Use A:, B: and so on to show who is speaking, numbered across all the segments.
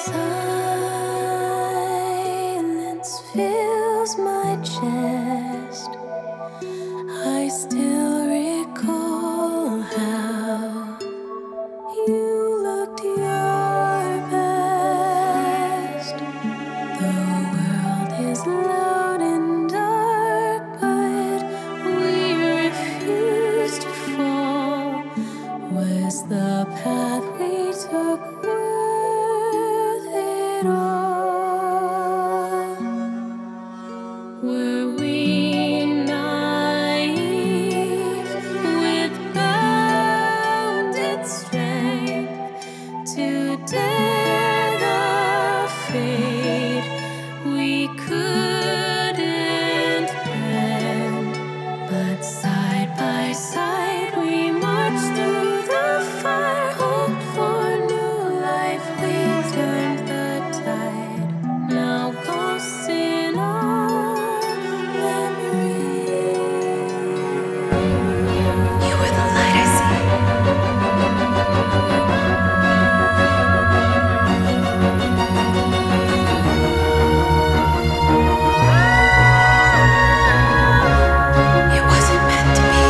A: Silence fills my chest. I still recall how you looked your best. The world is loud and dark, but we refuse to fall. Was the path we took worth it all? Were we naive with bounded strength to dare the fate we couldn't bend? But side by side we marched through the fire, hoped for new life. We turned the tide. Now ghosts in our memories.
B: You were the light I see. It wasn't meant to be.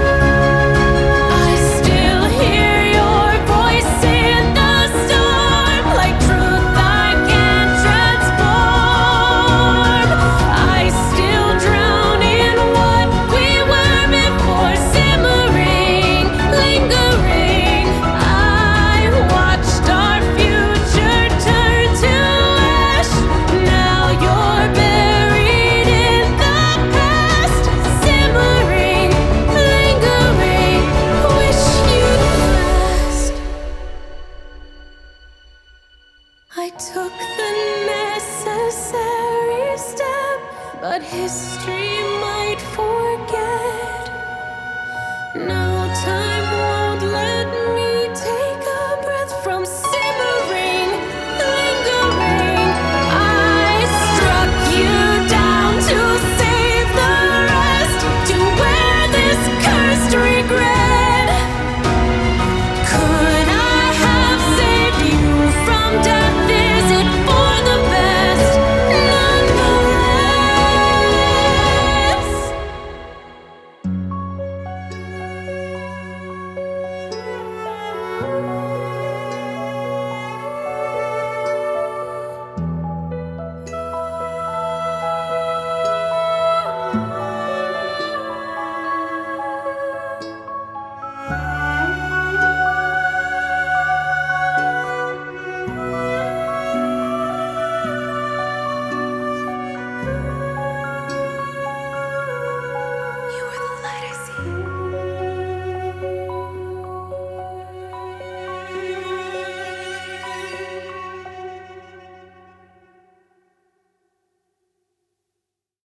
A: I still hear your voice in the storm, like truth I can't transform. I still drown in what we were before, simmering, lingering. I watched our future turn to ash. Now you're buried in the past, simmering, lingering. Wish you'd last. I took the necessary step, but history